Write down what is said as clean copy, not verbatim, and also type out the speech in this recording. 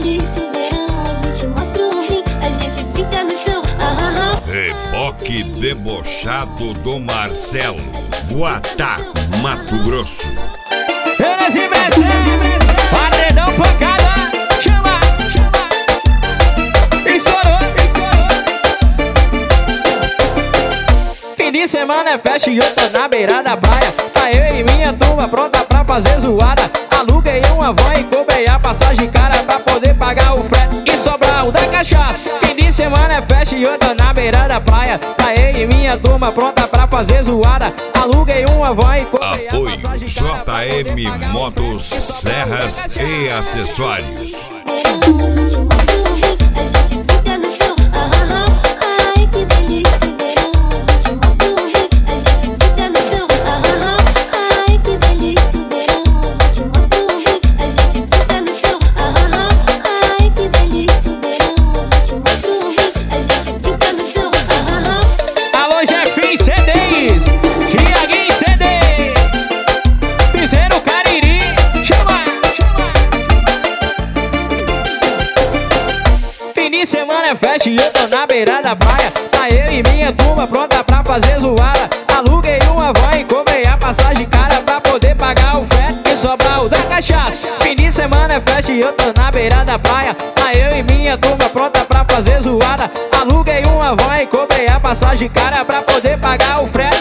delícia o verão. A gente mostra o fim, a gente brinca no chão. Reboque debochado do Marcelo, Guatá, Mato Grosso. Enes e BC, paredão pancada, chama, chama. Estourou. Fim de semana é festa e eu tô na beira da praia. Tá eu e minha turma pronta pra fazer zoada. Aluguei uma van e cobrei a passagem cara pra poder pagar o frete e sobrar o da cachaça. Fim de semana é festa e eu tô na beira da praia. Tá eu e minha turma pronta pra fazer zoada. Aluguei uma van e cobrei a Apoio passagem cara pra poder JM pagar o Motos, frete e sobrar o da Serras cachaça. e Acessórios. A gente mostra o fim, a gente brinca no chão. Ai, que delícia o verão. A gente mostra o fim, a gente brinca no chão. Ai, que delícia o verão. A gente mostra o fim, a gente brinca no chão. Ai, que delícia o verão. A gente mostra o fim, a gente brinca no chão. Alô, Jefinho CDs, Tiaguinho CD, Piseiro Cariri, chama, chama. Fim de semana é festa e eu tô na beira da praia. Tá eu e minha turma pronta pra fazer zoada. Aluguei uma van e cobrei a passagem cara pra poder pagar o frete e sobrar o da cachaça. Fim de semana é festa e eu tô na beira da praia. Tá eu e minha turma pronta pra fazer zoada. Aluguei uma van e cobrei a passagem cara pra poder pagar o frete